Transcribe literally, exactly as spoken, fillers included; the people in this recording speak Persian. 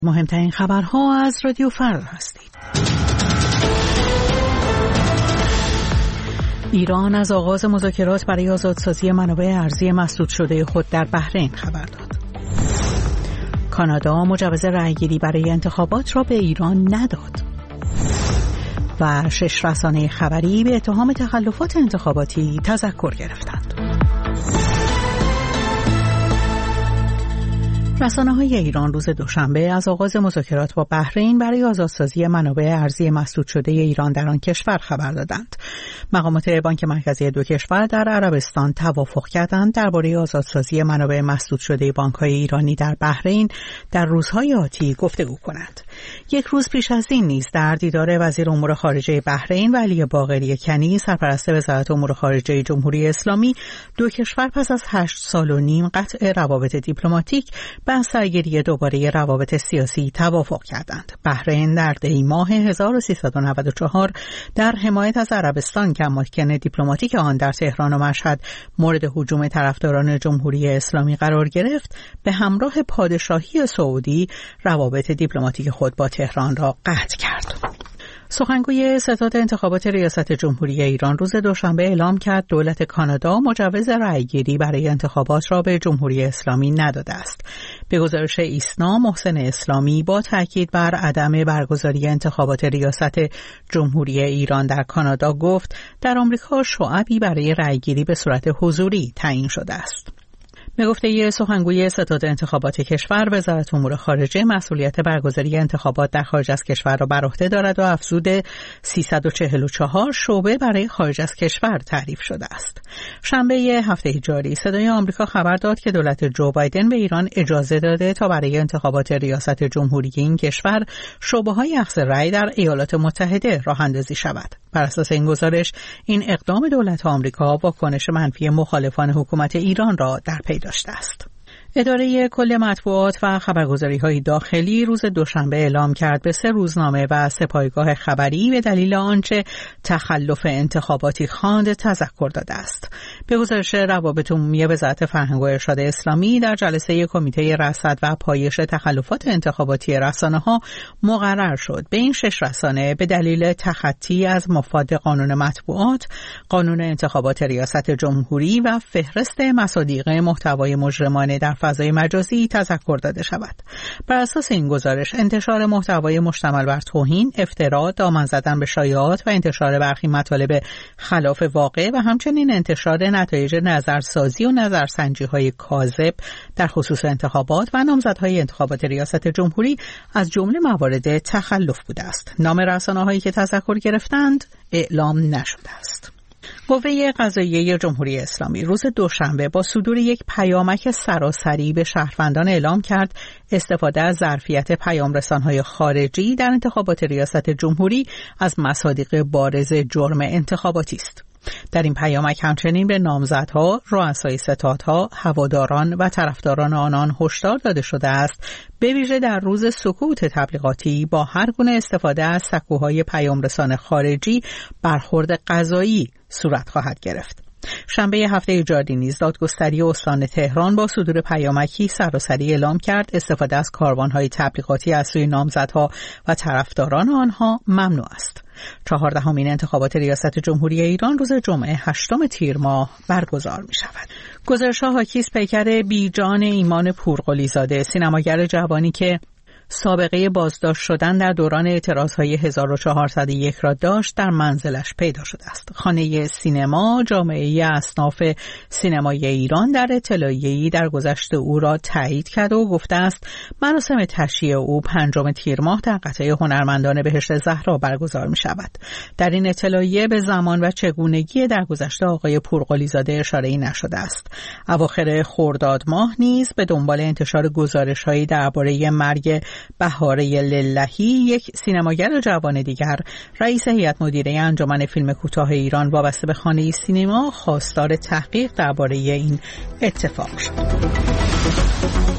مهمترین خبرها از رادیو فردا هستید. ایران از آغاز مذاکرات برای آزادسازی منابع ارزی مسدود شده خود در بحرین خبر داد. کانادا مجوز رأیگیری برای انتخابات را به ایران نداد. و شش رسانه خبری به اتهام تخلفات انتخاباتی تذکر گرفتند. رسانه‌های ایران روز دوشنبه از آغاز مذاکرات با بحرین برای آزادسازی منابع ارزی مسدود شده ایران در آن کشور خبر دادند. مقامات بانک مرکزی دو کشور در عربستان توافق کردند درباره آزادسازی منابع مسدود شده بانک‌های ایرانی در بحرین در روزهای آتی گفتگو کنند. یک روز پیش از این نیز در دیدار وزیر امور خارجه بحرین ولی باقری کنی سرپرست وزارت امور خارجه جمهوری اسلامی دو کشور پس از هشت سال و نیم قطع روابط دیپلماتیک به سرگیری دوباره روابط سیاسی توافق کردند. بحرین در دی ماه هزار و سیصد و نود و چهار در حمایت از عربستان که اماکن دیپلماتیک آن در تهران و مشهد مورد هجوم طرفداران جمهوری اسلامی قرار گرفت، به همراه پادشاهی سعودی روابط دیپلماتیک خود با تهران را قطع کرد. سخنگوی ستاد انتخابات ریاست جمهوری ایران روز دوشنبه اعلام کرد دولت کانادا مجوز رأیگیری برای انتخابات را به جمهوری اسلامی نداده است. به گزارش ایسنا، محسن اسلامی با تاکید بر عدم برگزاری انتخابات ریاست جمهوری ایران در کانادا گفت در آمریکا شعبی برای رأیگیری به صورت حضوری تعیین شده است. به گفته سخنگوی ستاد انتخابات کشور، وزارت امور خارجه مسئولیت برگزاری انتخابات در خارج از کشور را بر عهده دارد و افزود سیصد و چهل و چهار شعبه برای خارج از کشور تعریف شده است. شنبه هفته جاری صدای آمریکا خبر داد که دولت جو بایدن به ایران اجازه داده تا برای انتخابات ریاست جمهوری این کشور شعبه‌های اخذ رأی در ایالات متحده راه اندازی شود. بر اساس این گزارش، این اقدام دولت آمریکا واکنش منفی مخالفان حکومت ایران را در پی داشته است. اداره کل مطبوعات و خبرگزاری‌های داخلی روز دوشنبه اعلام کرد به سه روزنامه و سه پایگاه خبری به دلیل آنچه تخلف انتخاباتی خواند تذکر داده است. به گزارش روابط عمومی وزارت فرهنگ و ارشاد اسلامی، در جلسه کمیته رصد و پایش تخلفات انتخاباتی رسانه‌ها مقرر شد به این شش رسانه به دلیل تخطی از مفاد قانون مطبوعات، قانون انتخابات ریاست جمهوری و فهرست مصادیق محتوای مجرمانه در فضای مجازی تذکر داده شود. بر اساس این گزارش، انتشار محتوای مشتمل بر توهین، افترا، دامن زدن به شایعات و انتشار برخی مطالب خلاف واقع و همچنین انتشار نتایج نظرسازی و نظرسنجی‌های کاذب در خصوص انتخابات و نامزدهای انتخابات ریاست جمهوری از جمله موارد تخلف بوده است. نام رسانه‌هایی که تذکر گرفتند اعلام نشده است. قوه قضاییه جمهوری اسلامی روز دوشنبه با صدور یک پیامک سراسری به شهروندان اعلام کرد استفاده از ظرفیت پیامرسان‌های خارجی در انتخابات ریاست جمهوری از مصادیق بارز جرم انتخاباتی است. در این پیامک همچنین به نامزدها، رؤسای ستادها، هواداران و طرفداران آنان هشدار داده شده است به ویژه در روز سکوت تبلیغاتی با هر گونه استفاده از سکوهای پیامرسان خارجی برخورد قضایی صورت خواهد گرفت. شنبه هفته جاری نیز دادگستری استان تهران با صدور پیامکی سراسری اعلام کرد استفاده از کاروان‌های تبلیغاتی از سوی نامزدها و طرفداران آنها ممنوع است. چهاردهمین انتخابات ریاست جمهوری ایران روز جمعه هشتم تیر ماه برگزار می شود. گزارش‌ها حاکی است پیکر بیجان ایمان پورقلی زاده، سینماگر جوانی که سابقه بازداشت شدن در دوران اعتراضهای هزار و چهارصد و یک را داشت، در منزلش پیدا شده است. خانه سینما جامعه اصناف سینمای ایران در اطلاعیه‌ای در گذشت او را تایید کرد و گفته است مراسم تشییع او پنجم تیر ماه در قطعه هنرمندان بهشت زهرا برگزار می شود. در این اطلاعیه به زمان و چگونگی در گذشت آقای پورقلی زاده اشاره‌ای نشده است. اواخر خرداد ماه نیز به دنبال انتشار گزارش‌هایی درباره مرگ بهاره للهی، یک سینماگر جوان دیگر، رئیس هیئت مدیره انجمن فیلم کوتاه ایران وابسته به خانه سینما، خواستار تحقیق درباره این اتفاق شد.